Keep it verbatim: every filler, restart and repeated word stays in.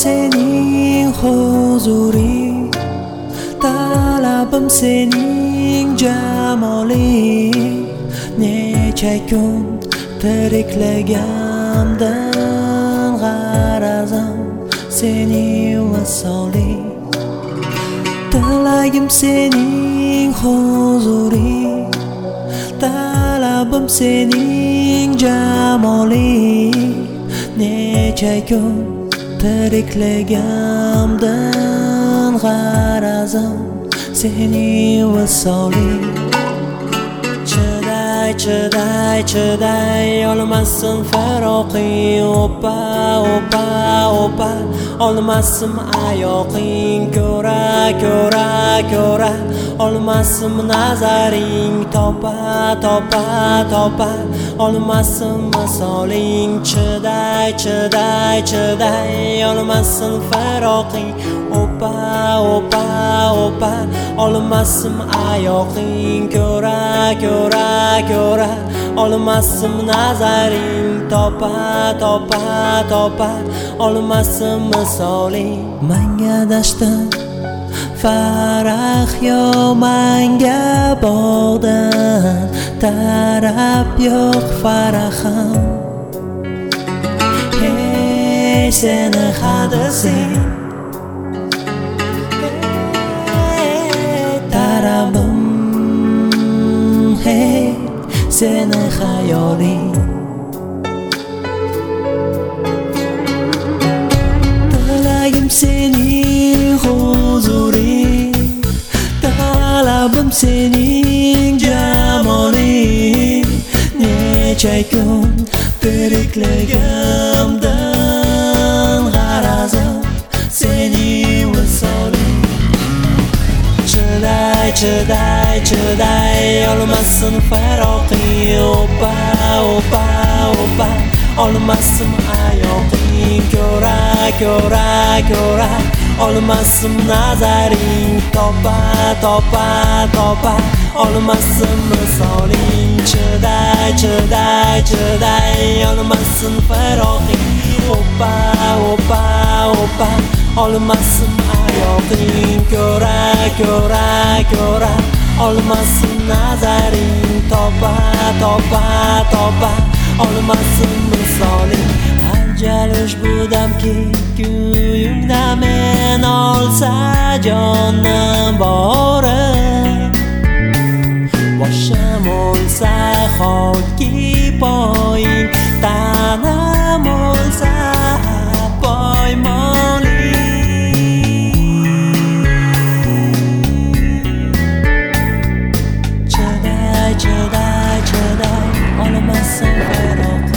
sening huzuring, talabim sening jamoling. Necha kun tiriklagandan g'arazim sening visoling. Tilagim sening huzuring, talabim sening jamoling. Necha kun tiriklagandan g'arazim sening visoling. Chiday, chiday, chiday olmassin faroqing. Opa, opa, opa olmassin ayoqing. Ko'ra, ko'ra, ko'ra olmassin nazaring. Topa, topa, topa olmassin misoling. Chiday, chiday, chiday olmassin faroqing. Opa, opa, opa olmassin ayoqing. Ko'ra, ko'ra, ko'ra olmassin nazaring. Topa, topa, topa olmassin misoling. Manga dashtim farah yo, manga bog'dan tarab yo'q farahim. Hey seni hadising, tarabim, hey seni hayoling. Tilagim sening huzuring, talabim sening jamoling. Necha kun tiriklagandan g'arazim sening visoling. Chiday, chiday, chiday olmassin faroqing. Opa, opa, opa olmassin ayoqing. Ko'ra, ko'ra, ko'ra olmassin nazaring. Topa, topa, topa olmassin misoling. Chiday, chiday, chiday olmassin faroqing. Opa, opa, opa olmassin ayoqing. Ko'ra, ko'ra, ko'ra olmassin nazaring. Topa, topa, topa olmassin misoling. Ajalish bu damki kuyimda men olsa jonim borim. Boshim olsa xokki poying, tanam olsa poymoling. Chiday, chiday, chiday olmassin faroq.